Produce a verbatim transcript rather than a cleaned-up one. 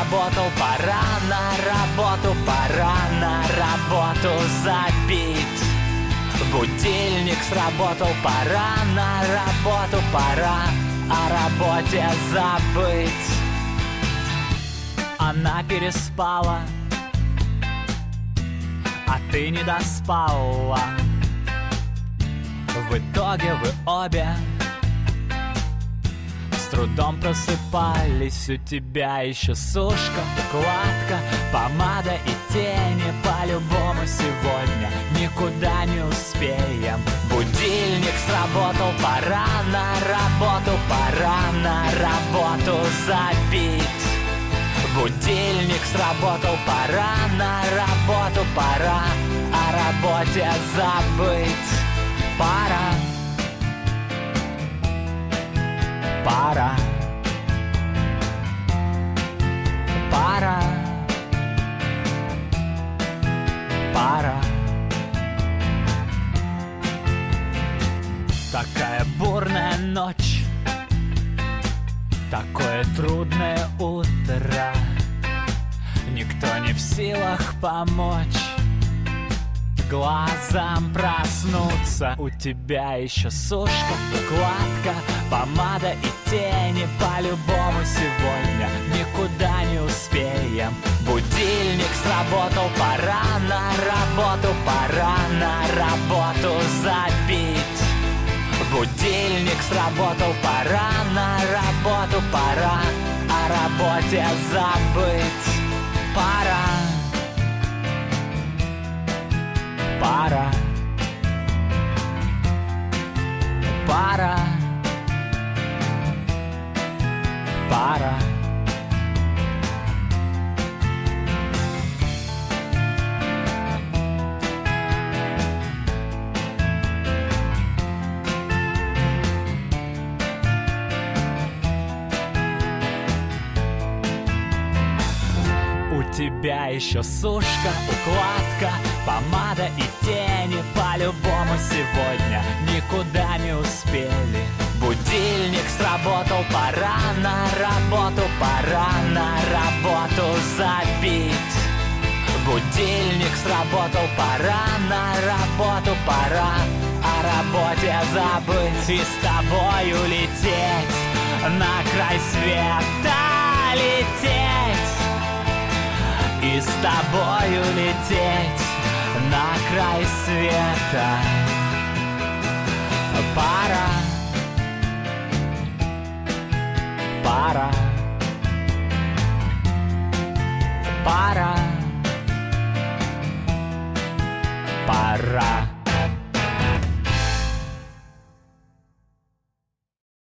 сработал, пора на работу, пора на работу забить. Будильник сработал, пора на работу, пора о работе забыть. Она переспала, а ты не доспала. В итоге вы обе с трудом просыпались. У тебя еще сушка, укладка, помада и тени. По-любому сегодня никуда не успеем. Будильник сработал, пора на работу, пора на работу забить. Будильник сработал, пора на работу, пора о работе забыть. Пора, пора, пора, пора. Такая бурная ночь, такое трудное утро. Никто не в силах помочь глазам проснуться. У тебя еще сушка, укладка, помада и тени. По-любому сегодня никуда не успеем. Будильник сработал, пора на работу, пора на работу забить. Будильник сработал, пора на работу, пора о работе забыть. Пора, пора, пора, пора. У тебя еще сушка, укладка, помада и тени. По-любому сегодня никуда не успели. Будильник сработал, пора на работу, пора на работу забить. Будильник сработал, пора на работу, пора о работе забыть. И с тобой улететь, на край света лететь. И с тобой улететь на край света. Пора, пора, пора, пора.